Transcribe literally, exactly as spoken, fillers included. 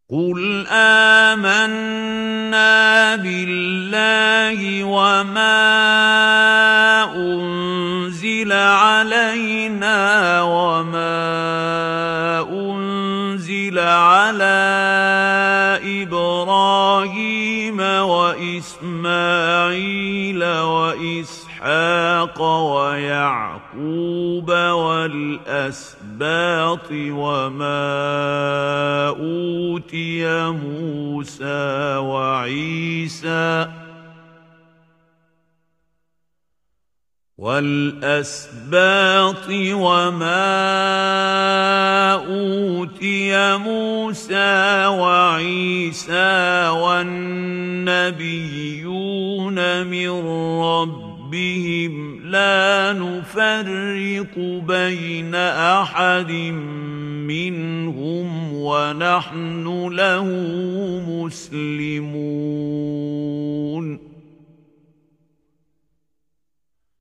قُلْ آمَنَّا بِاللَّهِ وَمَا أُنزِلَ عَلَيْنَا وَمَا أُنزِلَ عَلَىٰ إِبْرَاهِيمَ وَإِسْمَاعِيلَ وَإِسْحَاقَ وَيَعْقُوبَ وَالْأَسْبَاطِ وَمَا أُوتِيَ مُوسَىٰ وَعِيسَىٰ والأسباط وما أوتي موسى وعيسى والنبيون من ربهم لا نفرق بين أحد منهم ونحن له مسلمون.